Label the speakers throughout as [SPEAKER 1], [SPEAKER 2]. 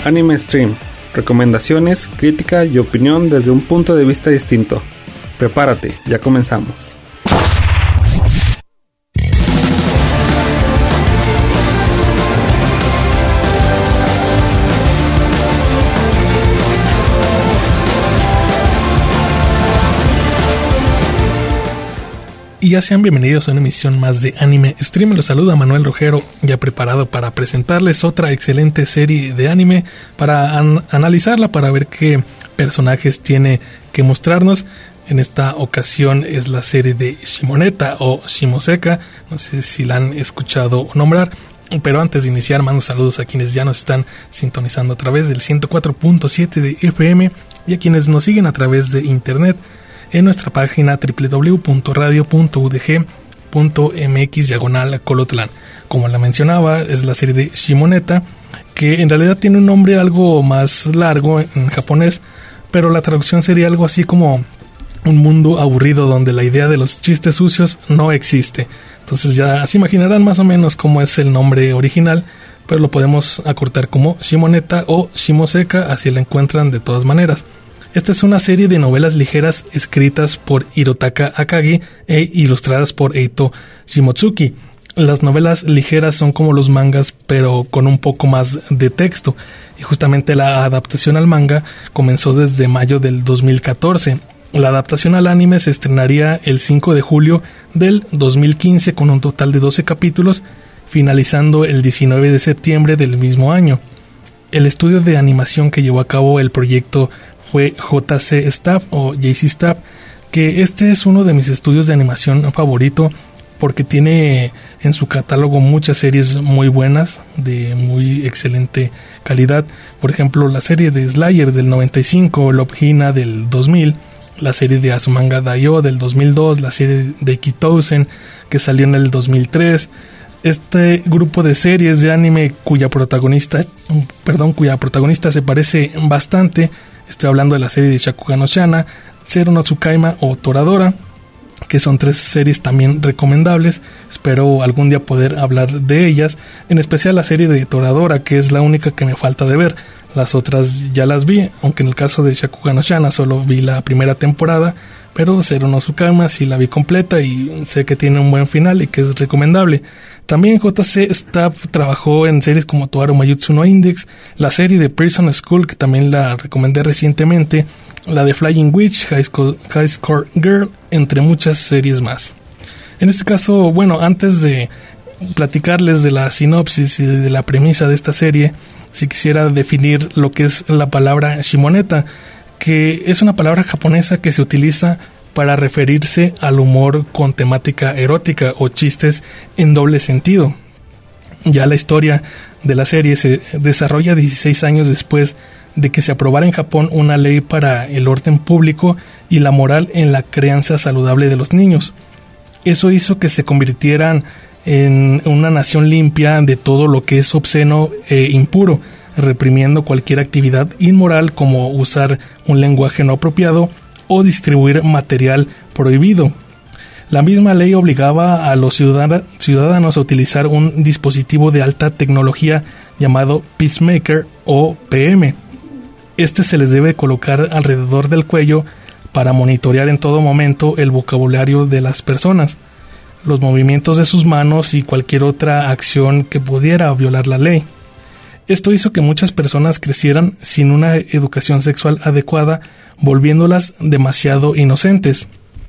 [SPEAKER 1] Anime Stream. Recomendaciones, crítica y opinión desde un punto de vista distinto. Prepárate, ya comenzamos.
[SPEAKER 2] Y ya sean bienvenidos a una emisión más de Anime Stream. Los saluda Manuel Rojero, ya preparado para presentarles otra excelente serie de anime, para analizarla, para ver qué personajes tiene que mostrarnos. En esta ocasión es la serie de Shimoneta o Shimoseka, no sé si la han escuchado nombrar. Pero antes de iniciar, mando saludos a quienes ya nos están sintonizando a través del 104.7 de FM y a quienes nos siguen a través de internet en nuestra página www.radio.udg.mx/Colotlán. Como la mencionaba, es la serie de Shimoneta, que en realidad tiene un nombre algo más largo en japonés, pero la traducción sería algo así como un mundo aburrido donde la idea de los chistes sucios no existe. Entonces ya se imaginarán más o menos cómo es el nombre original, pero lo podemos acortar como Shimoneta o Shimoseka, así la encuentran de todas maneras. Esta es una serie de novelas ligeras escritas por Hirotaka Akagi e ilustradas por Eito Shimotsuki. Las novelas ligeras son como los mangas, pero con un poco más de texto. Y justamente la adaptación al manga comenzó desde mayo del 2014. La adaptación al anime se estrenaría el 5 de julio del 2015 con un total de 12 capítulos, finalizando el 19 de septiembre del mismo año. El estudio de animación que llevó a cabo el proyecto fue JC Staff o JC Staff, que este es uno de mis estudios de animación favorito porque tiene en su catálogo muchas series muy buenas, de muy excelente calidad. Por ejemplo, la serie de Slayer del 95, Love Hina del 2000, la serie de Azumanga Daioh del 2002, la serie de Kitousen que salió en el 2003. Este grupo de series de anime cuya protagonista se parece bastante. Estoy hablando de la serie de Shakugan no Shana, Zero no Tsukaima o Toradora, que son 3 series también recomendables. Espero algún día poder hablar de ellas, en especial la serie de Toradora, que es la única que me falta de ver. Las otras ya las vi, aunque en el caso de Shakugan no Shana solo vi la primera temporada, pero Zero no Tsukaima sí la vi completa y sé que tiene un buen final y que es recomendable. También JC Staff trabajó en series como Toaru Mayutsu no Index, la serie de Prison School, que también la recomendé recientemente, la de Flying Witch, High Score Girl, entre muchas series más. En este caso, bueno, antes de platicarles de la sinopsis y de la premisa de esta serie, si quisiera definir lo que es la palabra Shimoneta, que es una palabra japonesa que se utiliza para referirse al humor con temática erótica o chistes en doble sentido. Ya la historia de la serie se desarrolla 16 años después de que se aprobara en Japón una ley para el orden público y la moral en la crianza saludable de los niños. Eso hizo que se convirtieran en una nación limpia de todo lo que es obsceno e impuro, reprimiendo cualquier actividad inmoral como usar un lenguaje no apropiado o distribuir material prohibido. La misma ley obligaba a los ciudadanos a utilizar un dispositivo de alta tecnología llamado Peacemaker o PM. Este se les debe colocar alrededor del cuello para monitorear en todo momento el vocabulario de las personas, los movimientos de sus manos y cualquier otra acción que pudiera violar la ley. Esto hizo que muchas personas crecieran sin una educación sexual adecuada, volviéndolas demasiado inocentes.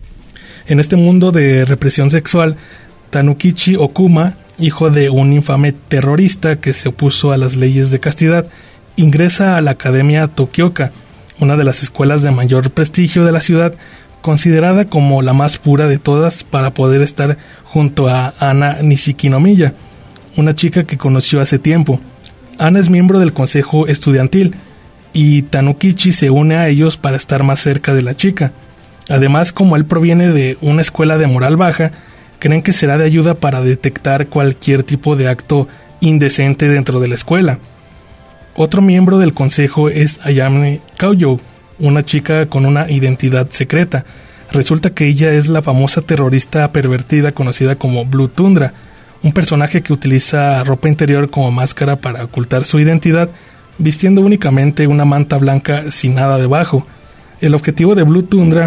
[SPEAKER 2] En este mundo de represión sexual, Tanukichi Okuma, hijo de un infame terrorista que se opuso a las leyes de castidad, ingresa a la Academia Tokioka, una de las escuelas de mayor prestigio de la ciudad, considerada como la más pura de todas para poder estar junto a Ana Nishikinomiya, una chica que conoció hace tiempo. Ana es miembro del consejo estudiantil y Tanukichi se une a ellos para estar más cerca de la chica. Además, como él proviene de una escuela de moral baja, creen que será de ayuda para detectar cualquier tipo de acto indecente dentro de la escuela. Otro miembro del consejo es Ayame Kaoyo, una chica con una identidad secreta. Resulta que ella es la famosa terrorista pervertida conocida como Blue Tundra, un personaje que utiliza ropa interior como máscara para ocultar su identidad, vistiendo únicamente una manta blanca sin nada debajo. El objetivo de Blue Tundra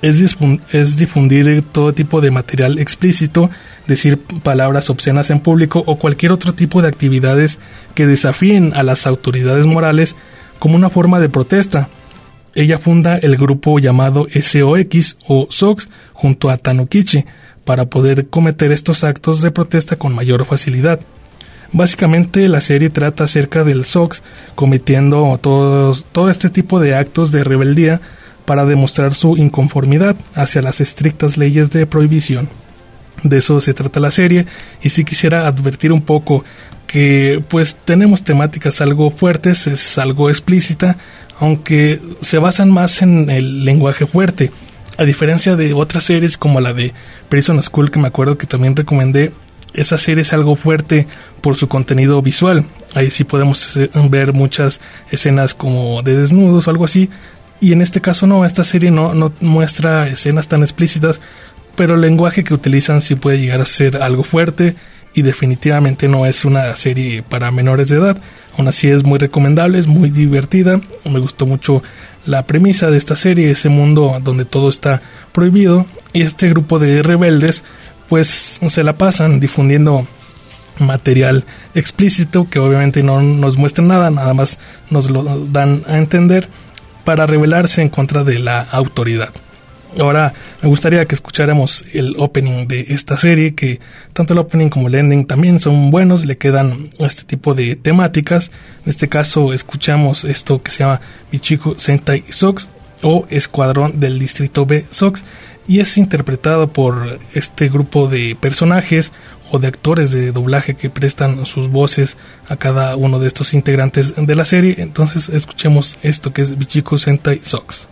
[SPEAKER 2] es difundir todo tipo de material explícito, decir palabras obscenas en público o cualquier otro tipo de actividades que desafíen a las autoridades morales como una forma de protesta. Ella funda el grupo llamado SOX o SOX junto a Tanukichi para poder cometer estos actos de protesta con mayor facilidad. Básicamente la serie trata acerca del SOX cometiendo todo este tipo de actos de rebeldía para demostrar su inconformidad hacia las estrictas leyes de prohibición. De eso se trata la serie, y sí quisiera advertir un poco que pues tenemos temáticas algo fuertes, es algo explícita, aunque se basan más en el lenguaje fuerte, a diferencia de otras series como la de Prison School, que me acuerdo que también recomendé. Esa serie es algo fuerte por su contenido visual, ahí sí podemos ver muchas escenas como de desnudos o algo así, y en este caso no, esta serie no muestra escenas tan explícitas, pero el lenguaje que utilizan sí puede llegar a ser algo fuerte, y definitivamente no es una serie para menores de edad. Aún así es muy recomendable, es muy divertida. Me gustó mucho la premisa de esta serie, ese mundo donde todo está prohibido, y este grupo de rebeldes pues se la pasan difundiendo material explícito que obviamente no nos muestra nada más nos lo dan a entender para rebelarse en contra de la autoridad. Ahora me gustaría que escucháramos el opening de esta serie, que tanto el opening como el ending también son buenos, le quedan a este tipo de temáticas. En este caso escuchamos esto que se llama Michiku Sentai Sox o Escuadrón del Distrito B Sox, y es interpretado por este grupo de personajes o de actores de doblaje que prestan sus voces a cada uno de estos integrantes de la serie. Entonces escuchemos esto que es Michiku Sentai Sox.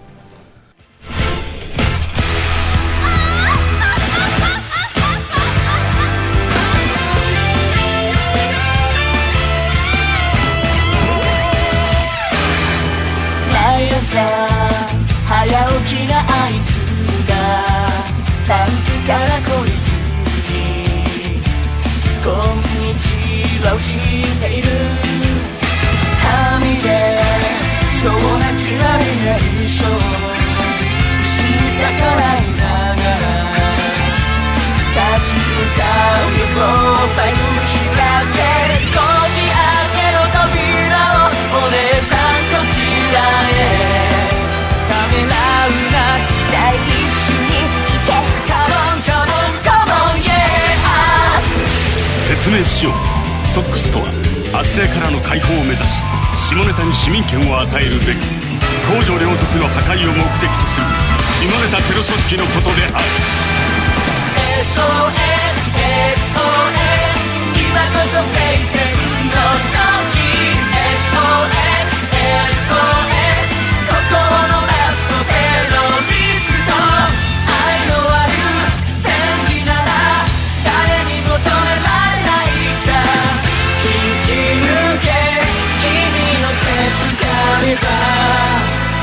[SPEAKER 3] 早起きなあいつがパンツからこいつにこんにちはをしているはみ出そうなちられない衣装石に逆らいながら立ち向かうよバイク開けこじ開けろ扉をお姉さんこちらへためらうなスタイリッシュにいけカモンカモンカモンイエー
[SPEAKER 4] 説明しよう。ソックスとは圧政からの解放を目指し下ネタに市民権を与えるべく公序良俗の破壊を目的とする下ネタテロ組織のことである。
[SPEAKER 3] SOS SOS 今こそ聖戦の時 SOS SOS 心のラストテロリスト愛のある正義なら誰に求められないさ引き抜け君の切がれば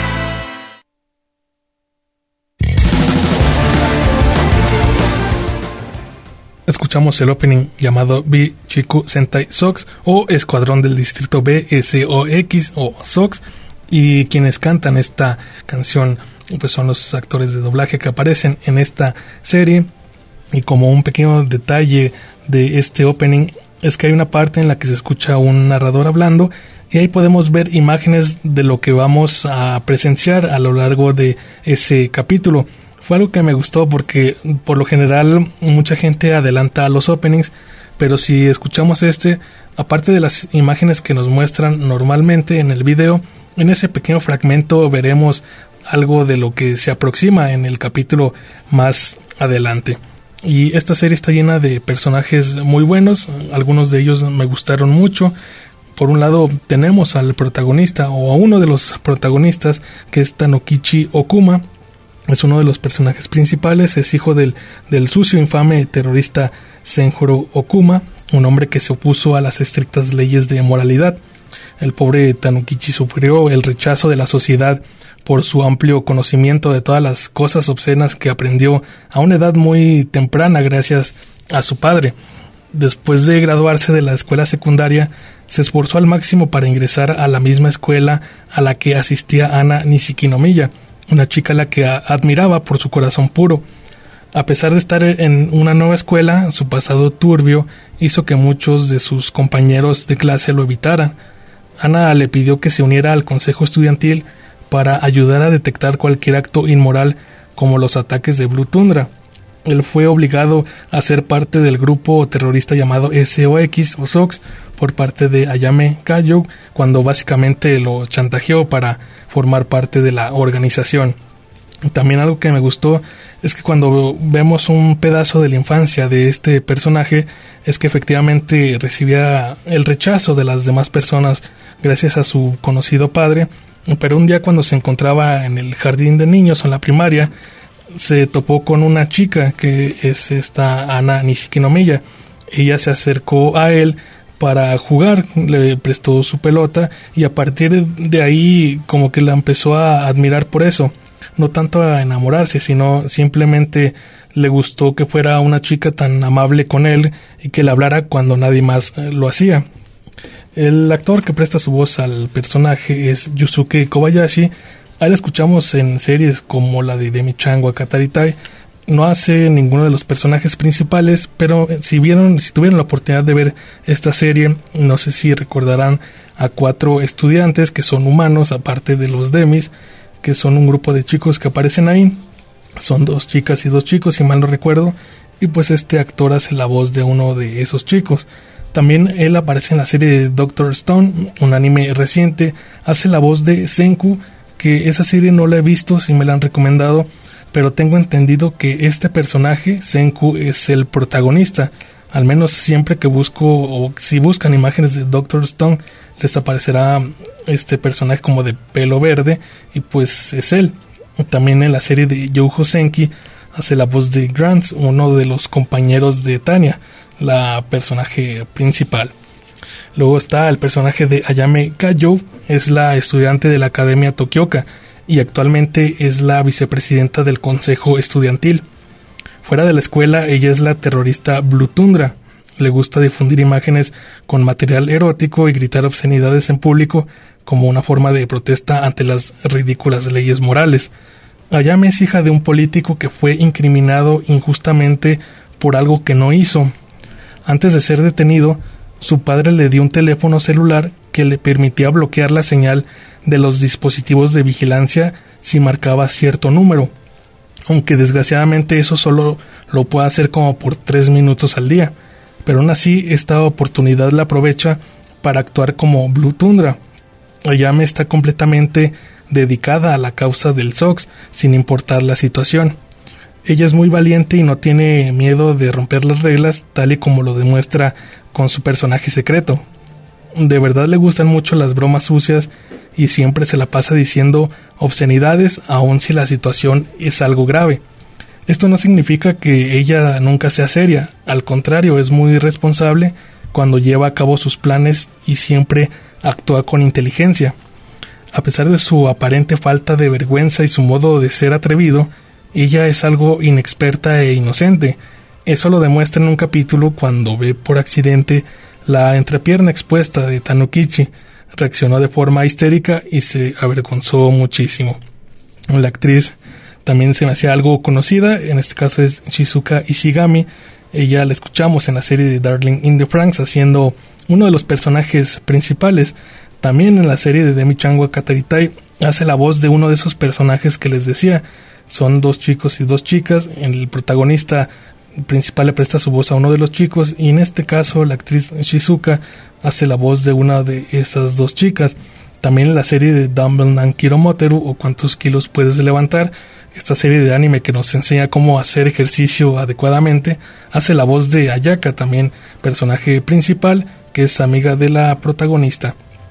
[SPEAKER 2] Escuchamos el opening llamado Michiku Sentai Sox o Escuadrón del Distrito B SOX o SOX, y quienes cantan esta canción pues son los actores de doblaje que aparecen en esta serie. Y como un pequeño detalle de este opening es que hay una parte en la que se escucha un narrador hablando y ahí podemos ver imágenes de lo que vamos a presenciar a lo largo de ese capítulo. Fue algo que me gustó porque por lo general mucha gente adelanta los openings, pero si escuchamos aparte de las imágenes que nos muestran normalmente en el video, en ese pequeño fragmento veremos algo de lo que se aproxima en el capítulo más adelante. Y esta serie está llena de personajes muy buenos, algunos de ellos me gustaron mucho. Por un lado tenemos al protagonista o a uno de los protagonistas, que es Tanukichi Okuma. Es uno de los personajes principales, es hijo del sucio infame terrorista Senjuro Okuma, un hombre que se opuso a las estrictas leyes de moralidad. El pobre Tanukichi sufrió el rechazo de la sociedad por su amplio conocimiento de todas las cosas obscenas que aprendió a una edad muy temprana gracias a su padre. Después de graduarse de la escuela secundaria, se esforzó al máximo para ingresar a la misma escuela a la que asistía Ana Nishikinomiya, una chica a la que admiraba por su corazón puro. A pesar de estar en una nueva escuela, su pasado turbio hizo que muchos de sus compañeros de clase lo evitaran. Ana le pidió que se uniera al consejo estudiantil para ayudar a detectar cualquier acto inmoral como los ataques de Blue Tundra. Él fue obligado a ser parte del grupo terrorista llamado SOX o SOX por parte de Ayame Kayou, cuando básicamente lo chantajeó para formar parte de la organización. También algo que me gustó es que cuando vemos un pedazo de la infancia de este personaje, es que efectivamente recibía el rechazo de las demás personas gracias a su conocido padre, pero un día cuando se encontraba en el jardín de niños en la primaria, se topó con una chica que es esta Ana Nishikinomiya. Ella se acercó a él para jugar, le prestó su pelota y a partir de ahí como que la empezó a admirar por eso. No tanto a enamorarse, sino simplemente le gustó que fuera una chica tan amable con él y que le hablara cuando nadie más lo hacía. El actor que presta su voz al personaje es Yusuke Kobayashi. A él escuchamos en series como la de Demi-chan wa Kataritai. No hace ninguno de los personajes principales, pero si tuvieron la oportunidad de ver esta serie, no sé si recordarán a 4 estudiantes que son humanos, aparte de los Demis, que son un grupo de chicos que aparecen ahí. Son 2 chicas y 2 chicos, si mal no recuerdo, y pues este actor hace la voz de uno de esos chicos. También él aparece en la serie de Dr. Stone, un anime reciente, hace la voz de Senku, que esa serie no la he visto, si me la han recomendado, pero tengo entendido que este personaje, Senku, es el protagonista. Al menos siempre que busco, o si buscan imágenes de Dr. Stone, les aparecerá este personaje como de pelo verde, y pues es él. También en la serie de Youjo Senki hace la voz de Grant, uno de los compañeros de Tanya, la personaje principal. Luego está el personaje de Ayame Kayou, es la estudiante de la Academia Tokioka y actualmente es la vicepresidenta del consejo estudiantil. Fuera de la escuela, ella es la terrorista Blue Tundra. Le gusta difundir imágenes con material erótico y gritar obscenidades en público como una forma de protesta ante las ridículas leyes morales. Ayame es hija de un político que fue incriminado injustamente por algo que no hizo. Antes de ser detenido, su padre le dio un teléfono celular que le permitía bloquear la señal de los dispositivos de vigilancia si marcaba cierto número, aunque desgraciadamente eso solo lo puede hacer como por 3 minutos al día, pero aún así esta oportunidad la aprovecha para actuar como Blue Tundra. Ayame está completamente dedicada a la causa del SOX sin importar la situación. Ella es muy valiente y no tiene miedo de romper las reglas, tal y como lo demuestra con su personaje secreto. De verdad le gustan mucho las bromas sucias y siempre se la pasa diciendo obscenidades aun si la situación es algo grave. Esto no significa que ella nunca sea seria, al contrario, es muy responsable cuando lleva a cabo sus planes y siempre actúa con inteligencia. A pesar de su aparente falta de vergüenza y su modo de ser atrevido, ella es algo inexperta e inocente. Eso lo demuestra en un capítulo cuando ve por accidente la entrepierna expuesta de Tanukichi. Reaccionó de forma histérica y se avergonzó muchísimo. La actriz también se me hacía algo conocida, en este caso es Shizuka Ishigami. Ella la escuchamos en la serie de Darling in the Franxx haciendo uno de los personajes principales. También en la serie de Demi-chan wa Kataritai hace la voz de uno de esos personajes que les decía. Son 2 chicos y 2 chicas. El protagonista principal le presta su voz a uno de los chicos y en este caso la actriz Shizuka hace la voz de una de esas 2 chicas. También en la serie de Dumbbell Nan Kilomoteru o cuántos kilos puedes levantar, esta serie de anime que nos enseña cómo hacer ejercicio adecuadamente, hace la voz de Ayaka, también personaje principal, que es amiga de la protagonista.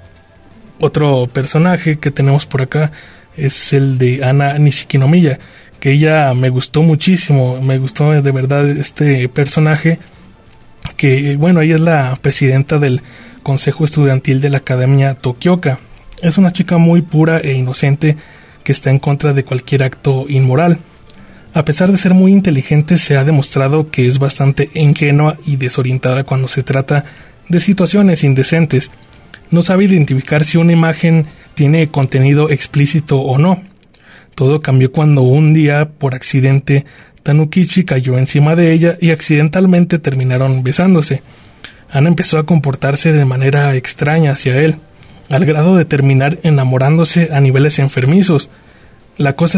[SPEAKER 2] Otro personaje que tenemos por acá es el de Ana Nishikinomiya, que ella me gustó muchísimo, me gustó de verdad este personaje, que bueno, ella es la presidenta del consejo estudiantil de la Academia Tokioka. Es una chica muy pura e inocente que está en contra de cualquier acto inmoral. A pesar de ser muy inteligente, se ha demostrado que es bastante ingenua y desorientada cuando se trata de situaciones indecentes. No sabe identificar si una imagen tiene contenido explícito o no. Todo cambió cuando un día, por accidente, Tanukichi cayó encima de ella y accidentalmente terminaron besándose. Ana empezó a comportarse de manera extraña hacia él, al grado de terminar enamorándose a niveles enfermizos. La cosa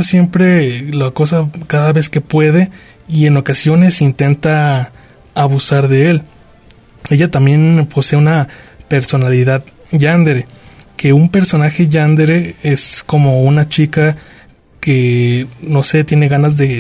[SPEAKER 2] cada vez que puede, y en ocasiones intenta abusar de él. Ella también posee una personalidad yandere, que un personaje yandere es como una chica que, no sé, tiene ganas de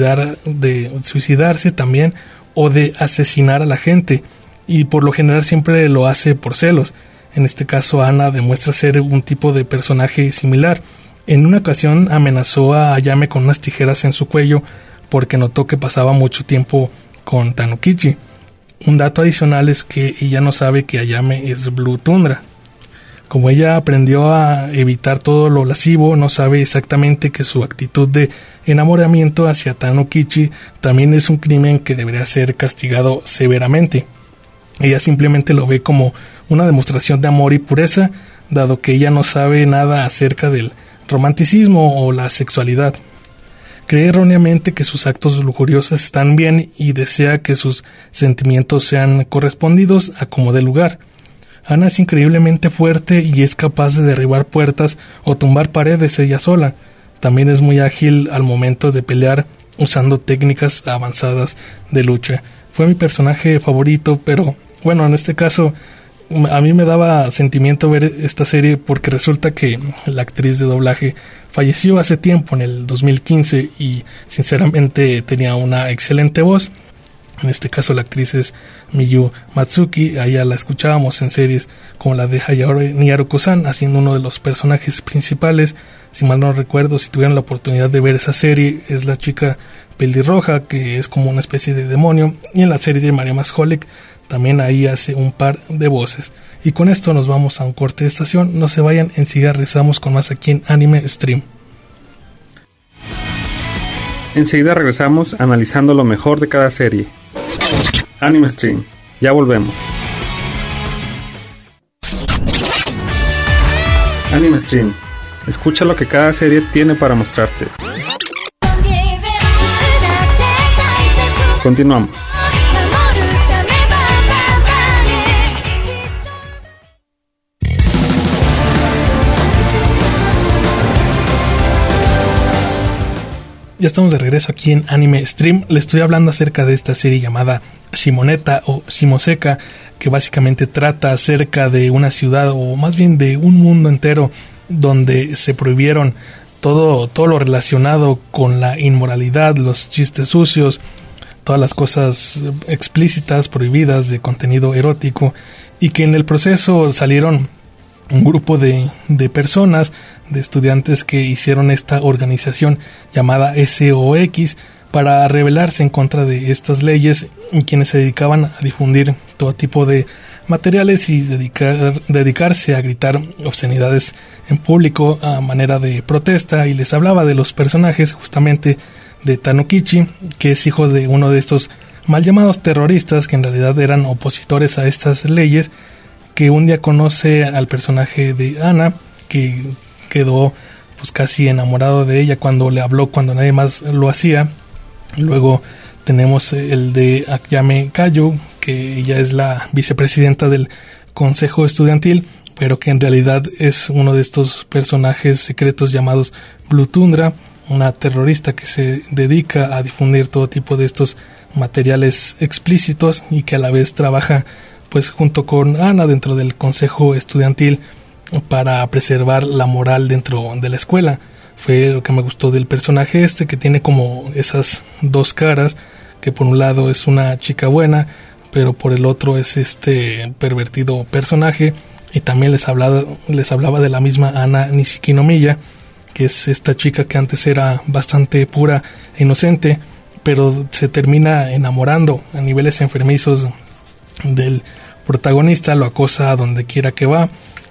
[SPEAKER 2] suicidarse también, o de asesinar a la gente, y por lo general siempre lo hace por celos. En este caso, Ana demuestra ser un tipo de personaje similar. En una ocasión amenazó a Ayame con unas tijeras en su cuello porque notó que pasaba mucho tiempo con Tanukichi. Un dato adicional es que ella no sabe que Ayame es Blue Tundra. Como ella aprendió a evitar todo lo lascivo, no sabe exactamente que su actitud de enamoramiento hacia Tanukichi también es un crimen que debería ser castigado severamente. Ella simplemente lo ve como una demostración de amor y pureza, dado que ella no sabe nada acerca del romanticismo o la sexualidad. Cree erróneamente que sus actos lujuriosos están bien y desea que sus sentimientos sean correspondidos a como dé lugar. Ana es increíblemente fuerte y es capaz de derribar puertas o tumbar paredes ella sola. También es muy ágil al momento de pelear usando técnicas avanzadas de lucha. Fue mi personaje favorito, pero bueno, en este caso a mí me daba sentimiento ver esta serie porque resulta que la actriz de doblaje falleció hace tiempo, en el 2015, y sinceramente tenía una excelente voz. En este caso la actriz es Miyu Matsuki. A ella la escuchábamos en series como la de Hayao Niaruko-san, haciendo uno de los personajes principales. Si mal no recuerdo, si tuvieron la oportunidad de ver esa serie, es la chica pelirroja que es como una especie de demonio, y en la serie de Maria Masholek también ahí hace un par de voces. Y con esto nos vamos a un corte de estación. No se vayan, enseguida regresamos con más aquí en Anime Stream.
[SPEAKER 1] Enseguida regresamos analizando lo mejor de cada serie. Anime Stream, ya volvemos. Anime Stream, escucha lo que cada serie tiene para mostrarte. Continuamos.
[SPEAKER 2] Ya estamos de regreso aquí en Anime Stream. Le estoy hablando acerca de esta serie llamada Shimoneta o Shimoseka, que básicamente trata acerca de una ciudad, o más bien de un mundo entero, donde se prohibieron todo lo relacionado con la inmoralidad, los chistes sucios, todas las cosas explícitas, prohibidas, de contenido erótico, y que en el proceso salieron un grupo de personas, de estudiantes, que hicieron esta organización llamada SOX para rebelarse en contra de estas leyes, y quienes se dedicaban a difundir todo tipo de materiales y dedicarse a gritar obscenidades en público a manera de protesta. Y les hablaba de los personajes justamente de Tanukichi, que es hijo de uno de estos mal llamados terroristas, que en realidad eran opositores a estas leyes, que un día conoce al personaje de Ana, que quedó pues casi enamorado de ella cuando le habló, cuando nadie más lo hacía. Luego tenemos el de Ayame Kayo, que ella es la vicepresidenta del consejo estudiantil, pero que en realidad es uno de estos personajes secretos llamados Blue Tundra, una terrorista que se dedica a difundir todo tipo de estos materiales explícitos, y que a la vez trabaja pues junto con Ana dentro del consejo estudiantil para preservar la moral dentro de la escuela. Fue lo que me gustó del personaje este, que tiene como esas dos caras, que por un lado es una chica buena, pero por el otro es este pervertido personaje. Y también les hablaba de la misma Ana Nishikinomiya, que es esta chica que antes era bastante pura e inocente, pero se termina enamorando a niveles enfermizos del protagonista, lo acosa a donde quiera que va,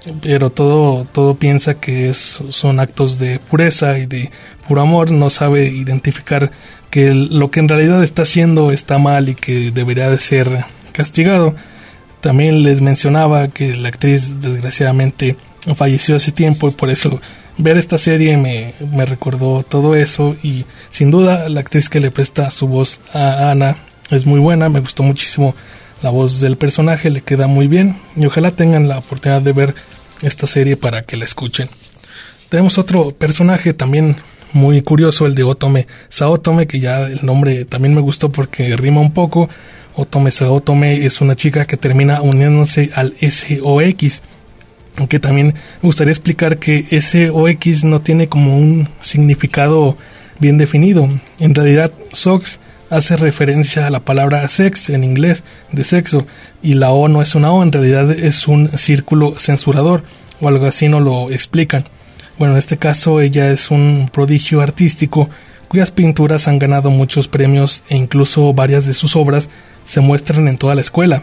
[SPEAKER 2] pero todo piensa que son actos de pureza y de puro amor. No sabe identificar que lo que en realidad está haciendo está mal y que debería de ser castigado. También les mencionaba que la actriz desgraciadamente falleció hace tiempo, y por eso ver esta serie me recordó todo eso. Y sin duda la actriz que le presta su voz a Anna es muy buena. Me gustó muchísimo la voz del personaje, le queda muy bien, y ojalá tengan la oportunidad de ver esta serie para que la escuchen. Tenemos otro personaje también muy curioso, el de Otome Saotome, que ya el nombre también me gustó porque rima un poco. Otome Saotome es una chica que termina uniéndose al SOX, aunque también me gustaría explicar que SOX no tiene como un significado bien definido. En realidad SOX hace referencia a la palabra sex en inglés, de sexo, y la O no es una O, en realidad es un círculo censurador o algo así, no lo explican. Bueno, en este caso ella es un prodigio artístico cuyas pinturas han ganado muchos premios, e incluso varias de sus obras se muestran en toda la escuela.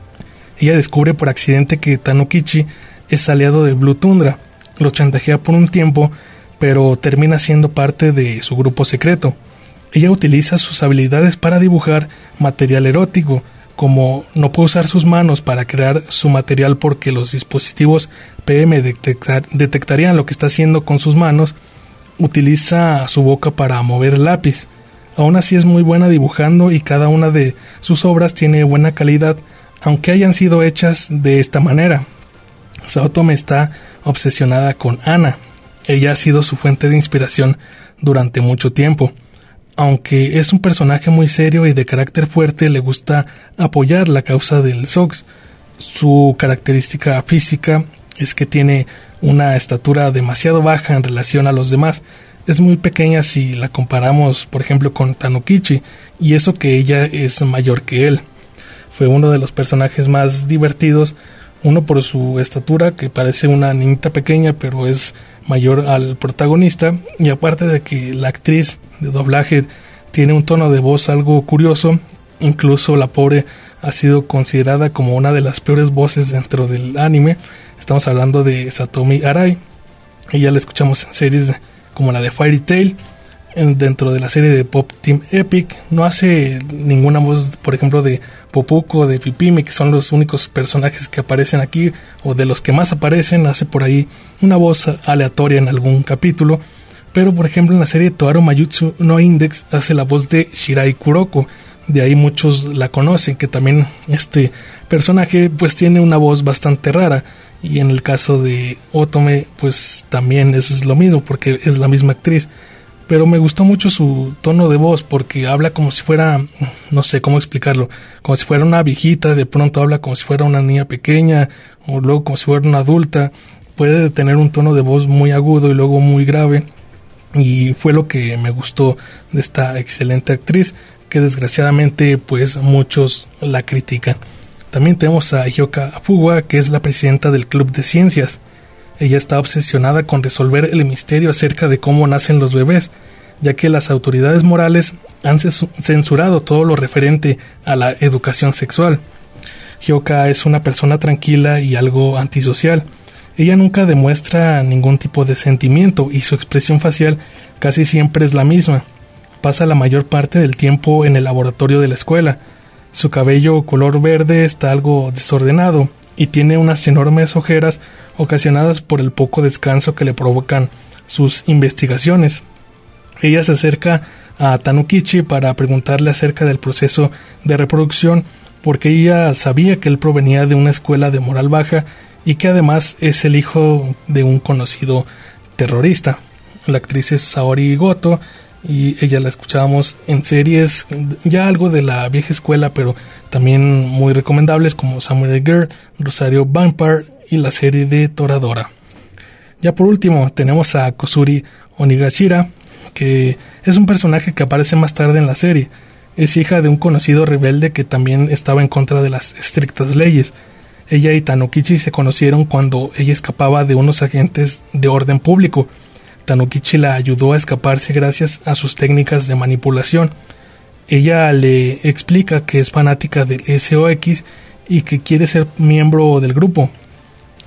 [SPEAKER 2] Ella descubre por accidente que Tanukichi es aliado de Blue Tundra, lo chantajea por un tiempo, pero termina siendo parte de su grupo secreto. Ella utiliza sus habilidades para dibujar material erótico, como no puede usar sus manos para crear su material porque los dispositivos PM detectarían lo que está haciendo con sus manos, utiliza su boca para mover el lápiz. Aún así es muy buena dibujando, y cada una de sus obras tiene buena calidad, aunque hayan sido hechas de esta manera. Saotome está obsesionada con Anna. Ella ha sido su fuente de inspiración durante mucho tiempo. Aunque es un personaje muy serio y de carácter fuerte, le gusta apoyar la causa del SOX. Su característica física es que tiene una estatura demasiado baja en relación a los demás. Es muy pequeña si la comparamos, por ejemplo, con Tanukichi, y eso que ella es mayor que él. Fue uno de los personajes más divertidos, uno por su estatura, que parece una niñita pequeña, pero es mayor al protagonista, y aparte de que la actriz de doblaje tiene un tono de voz algo curioso. Incluso la pobre ha sido considerada como una de las peores voces dentro del anime. Estamos hablando de Satomi Arai. Ella la escuchamos en series como la de Fairy Tail, dentro de la serie de Pop Team Epic. No hace ninguna voz, por ejemplo, de Popuko, de Pipimi, que son los únicos personajes que aparecen aquí, o de los que más aparecen. Hace por ahí una voz aleatoria en algún capítulo. Pero, por ejemplo, en la serie Toaru Mayutsu no Index hace la voz de Shirai Kuroko. De ahí muchos la conocen, que también este personaje pues tiene una voz bastante rara. Y en el caso de Otome pues también es lo mismo, porque es la misma actriz. Pero me gustó mucho su tono de voz, porque habla como si fuera, no sé cómo explicarlo, como si fuera una viejita. De pronto habla como si fuera una niña pequeña, o luego como si fuera una adulta. Puede tener un tono de voz muy agudo y luego muy grave. Y fue lo que me gustó de esta excelente actriz, que desgraciadamente pues muchos la critican. También tenemos a Hyoka Fuwa, que es la presidenta del Club de Ciencias. Ella está obsesionada con resolver el misterio acerca de cómo nacen los bebés, ya que las autoridades morales han censurado todo lo referente a la educación sexual. Hyoka es una persona tranquila y algo antisocial. Ella nunca demuestra ningún tipo de sentimiento, y su expresión facial casi siempre es la misma. Pasa la mayor parte del tiempo en el laboratorio de la escuela. Su cabello color verde está algo desordenado y tiene unas enormes ojeras ocasionadas por el poco descanso que le provocan sus investigaciones. Ella se acerca a Tanukichi para preguntarle acerca del proceso de reproducción, porque ella sabía que él provenía de una escuela de moral baja y que además es el hijo de un conocido terrorista. La actriz es Saori Goto, y ella la escuchábamos en series ya algo de la vieja escuela, pero también muy recomendables, como Samurai Girl, Rosario Vampire y la serie de Toradora. Ya por último tenemos a Kozuri Onigashira, que es un personaje que aparece más tarde en la serie. Es hija de un conocido rebelde que también estaba en contra de las estrictas leyes. Ella y Tanukichi se conocieron cuando ella escapaba de unos agentes de orden público. Tanukichi la ayudó a escaparse gracias a sus técnicas de manipulación. Ella le explica que es fanática del SOX y que quiere ser miembro del grupo.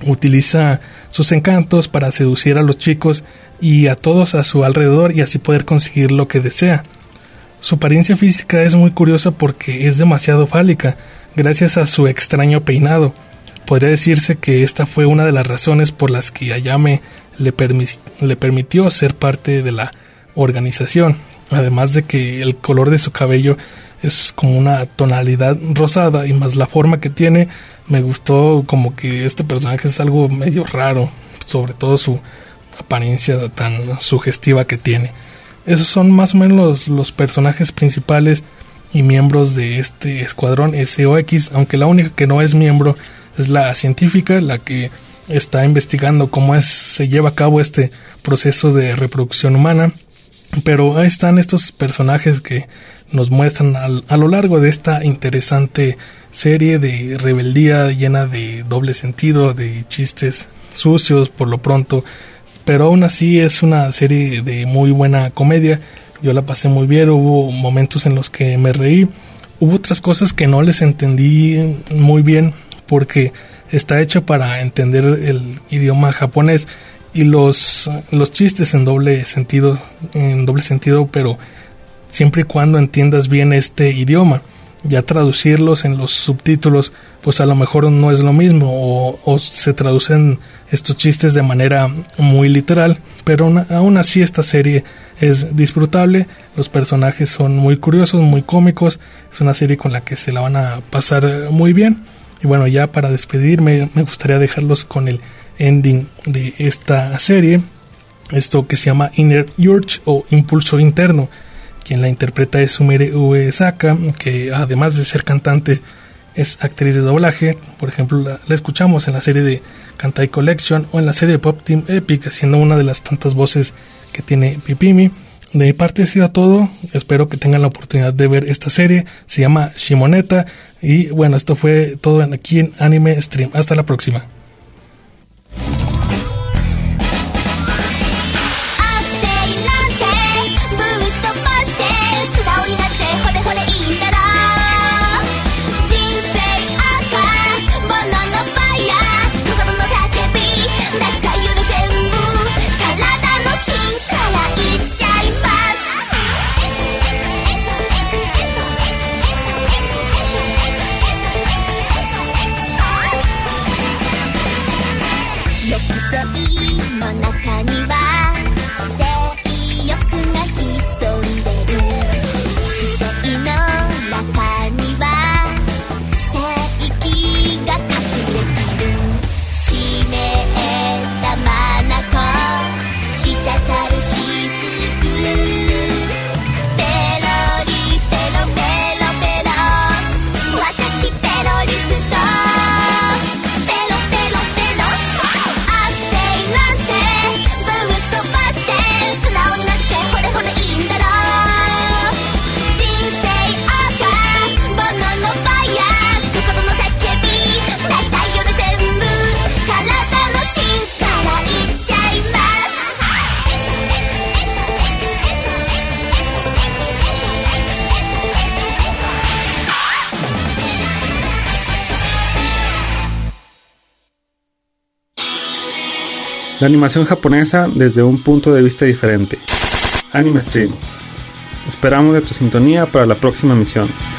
[SPEAKER 2] utiliza sus encantos para seducir a los chicos y a todos a su alrededor y así poder conseguir lo que desea. Su apariencia física es muy curiosa porque es demasiado fálica, gracias a su extraño peinado. Podría decirse que esta fue una de las razones por las que Ayame le permitió ser parte de la organización, además de que el color de su cabello es como una tonalidad rosada y más la forma que tiene. Me gustó como que este personaje es algo medio raro, sobre todo su apariencia tan sugestiva que tiene. Esos son más o menos los personajes principales y miembros de este escuadrón SOX, aunque la única que no es miembro es la científica, la que está investigando cómo se lleva a cabo este proceso de reproducción humana. Pero ahí están estos personajes que nos muestran a lo largo de esta interesante serie de rebeldía llena de doble sentido, de chistes sucios por lo pronto, pero aún así es una serie de muy buena comedia. Yo la pasé muy bien, hubo momentos en los que me reí, hubo otras cosas que no les entendí muy bien porque está hecha para entender el idioma japonés y los chistes en doble sentido, pero siempre y cuando entiendas bien este idioma. Ya traducirlos en los subtítulos, pues a lo mejor no es lo mismo, o se traducen estos chistes de manera muy literal, pero aún así esta serie es disfrutable, los personajes son muy curiosos, muy cómicos, es una serie con la que se la van a pasar muy bien. Y bueno, ya para despedirme, me gustaría dejarlos con el ending de esta serie, esto que se llama Inner Urge o Impulso Interno. Quien la interpreta es Sumire Uesaka, que además de ser cantante es actriz de doblaje. Por ejemplo, la escuchamos en la serie de Kantai Collection o en la serie de Pop Team Epic, haciendo una de las tantas voces que tiene Pipimi. De mi parte ha sido todo, espero que tengan la oportunidad de ver esta serie, se llama Shimoneta, y bueno, esto fue todo aquí en Anime Stream. Hasta la próxima.
[SPEAKER 1] La animación japonesa desde un punto de vista diferente. Anime Stream. Esperamos de tu sintonía para la próxima emisión.